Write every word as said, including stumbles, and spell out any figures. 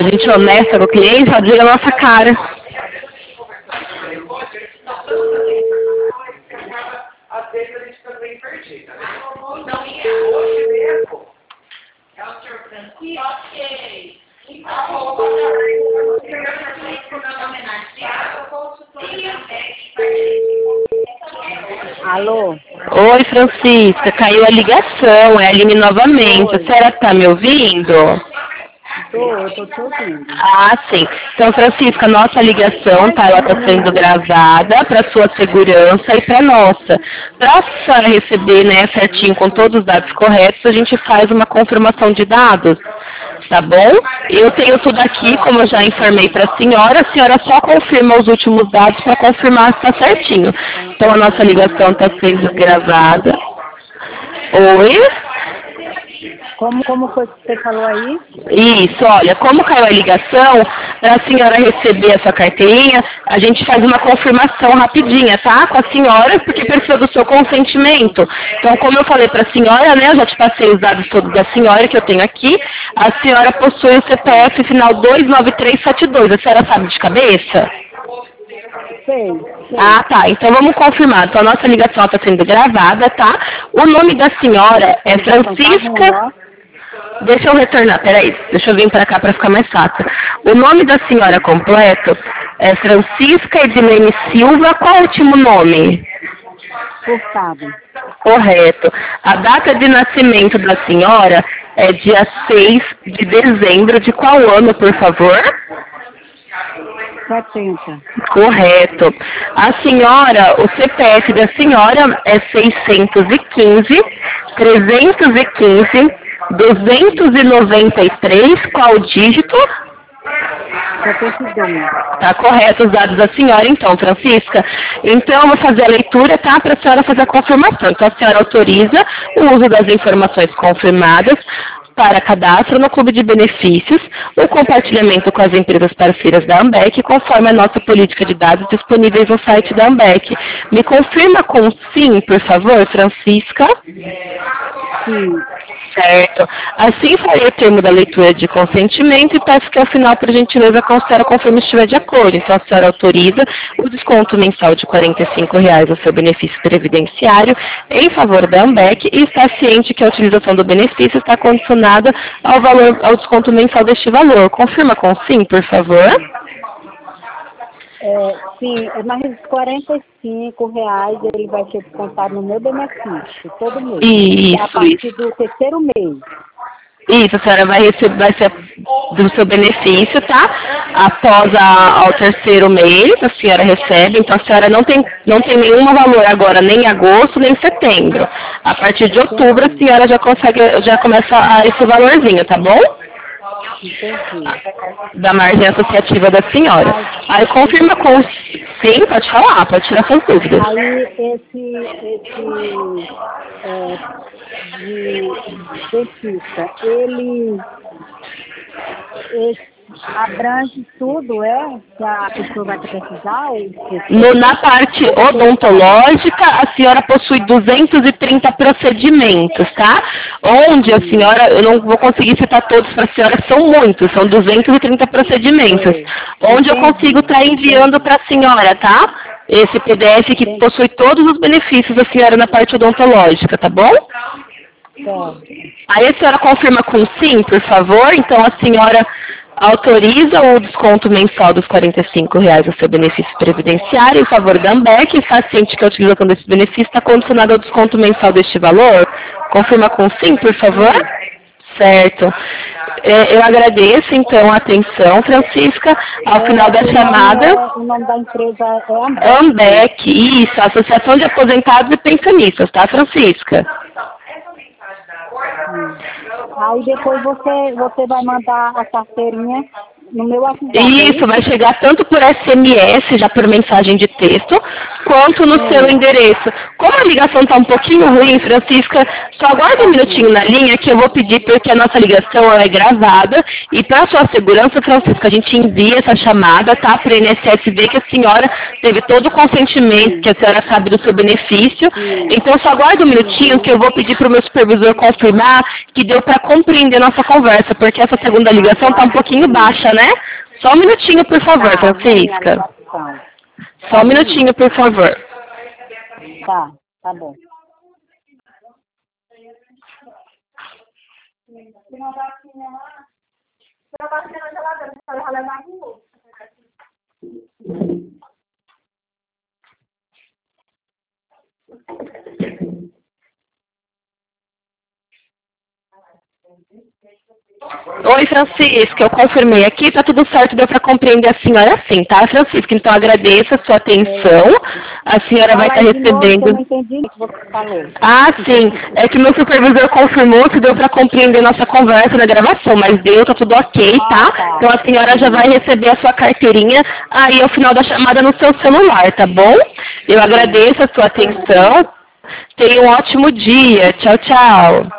a gente é honesta com o cliente, ela diga a nossa cara. Às vezes a gente fica bem perdida. Não, hoje mesmo. É o senhor Francisco? Ok. Então, Alô? Oi, Francisca, caiu a ligação, é a Aline novamente. A senhora está me ouvindo? Tô, eu tô te ouvindo. Ah, sim. Então, Francisca, nossa ligação, tá? Ela está sendo gravada para sua segurança e para nossa. Para a senhora receber, né, certinho, com todos os dados corretos, a gente faz uma confirmação de dados, tá bom? Eu tenho tudo aqui, como eu já informei para a senhora, a senhora só confirma os últimos dados para confirmar se está certinho. Então, a nossa ligação está sendo gravada. Oi? Como, como foi que você falou aí? Isso, olha, como caiu a ligação, para a senhora receber a sua carteirinha, a gente faz uma confirmação rapidinha, tá? Com a senhora, porque precisa do seu consentimento. Então, como eu falei para a senhora, né, eu já te passei os dados todos da senhora que eu tenho aqui, a senhora possui o C P F final dois nove três sete dois, a senhora sabe de cabeça? Sei, sei. Ah, tá. Então vamos confirmar. Então a nossa ligação está sendo gravada, tá? O nome da senhora é Francisca... Deixa eu retornar, peraí. Deixa eu vir para cá para ficar mais fácil. O nome da senhora completo é Francisca Edilene Silva. Qual é o último nome? Furtado. Correto. A data de nascimento da senhora é dia seis de dezembro. De qual ano, por favor? setenta. Correto. A senhora, o C P F da senhora é seiscentos e quinze, trezentos e quinze, duzentos e noventa e três, qual dígito? setenta e dois. Tá correto os dados da senhora, então, Francisca. Então, eu vou fazer a leitura, tá? Para a senhora fazer a confirmação. Então, a senhora autoriza o uso das informações confirmadas para cadastro no Clube de Benefícios, o compartilhamento com as empresas parceiras da Ambec, conforme a nossa política de dados disponíveis no site da Ambec. Me confirma com sim, por favor, Francisca? Sim. Certo. Assim farei o termo da leitura de consentimento e peço que ao final, por gentileza, a senhora conforme estiver de acordo. Então, a senhora autoriza o desconto mensal de quarenta e cinco reais ao seu benefício previdenciário em favor da Ambec e está ciente que a utilização do benefício está condicionada ao valor, ao desconto mensal deste valor. Confirma com sim, por favor. É, sim, mas os quarenta e cinco reais ele vai ser descontado no meu benefício, todo mês. Isso, a partir isso. do terceiro mês. Isso, a senhora vai receber, vai ser do seu benefício, tá? Após a, ao terceiro mês, a senhora recebe, então a senhora não tem, não tem nenhum valor agora, nem em agosto, nem em setembro. A partir de outubro, a senhora já consegue, já começa a esse valorzinho, tá bom? Entendi. Da margem associativa da senhora. Aí confirma com sim, pode falar, pode tirar suas dúvidas. Aí esse, esse é, de dentista, ele, esse abrange tudo, é? Que a pessoa vai precisar? No, na parte odontológica, a senhora possui duzentos e trinta procedimentos, tá? Onde a senhora, eu não vou conseguir citar todos para a senhora, são muitos, são duzentos e trinta procedimentos. Onde eu consigo estar enviando para a senhora, tá? Esse P D F que possui todos os benefícios da senhora na parte odontológica, tá bom? Aí a senhora confirma com sim, por favor. Então a senhora autoriza o desconto mensal dos quarenta e cinco reais ao seu benefício previdenciário em favor da Ambec e está ciente que a utilização desse benefício está condicionada ao desconto mensal deste valor? Confirma com sim, por favor. Certo. É, eu agradeço, então, a atenção, Francisca. Ao final da chamada... O nome da empresa é Ambec. Ambec, isso, Associação de Aposentados e Pensionistas, tá, Francisca? Aí depois você, você vai mandar a carteirinha no meu WhatsApp. Isso, vai chegar tanto por S M S, já por mensagem de texto, quanto no Sim. seu endereço. Como a ligação está um pouquinho ruim, Francisca, só aguarda um minutinho na linha que eu vou pedir porque a nossa ligação é gravada e para sua segurança, Francisca, a gente envia essa chamada, tá? Para o I N S S ver que a senhora teve todo o consentimento, Sim. que a senhora sabe do seu benefício. Sim. Então só aguarda um minutinho que eu vou pedir para o meu supervisor confirmar que deu para compreender nossa conversa, porque essa segunda ligação está um pouquinho baixa, né? né? Só um minutinho, por favor, Tá, Francisca. ligação. Só um minutinho, por favor. Tá, tá bom. Oi, Francisca, eu confirmei aqui, tá tudo certo, deu para compreender a senhora sim, tá, Francisca? Então agradeço a sua atenção, a senhora vai estar recebendo... Eu não entendi o que você falou. Ah, sim, é que meu supervisor confirmou se deu para compreender nossa conversa na gravação, mas deu, tá tudo ok, tá? Então a senhora já vai receber a sua carteirinha aí ao final da chamada no seu celular, tá bom? Eu agradeço a sua atenção, tenha um ótimo dia, tchau, tchau.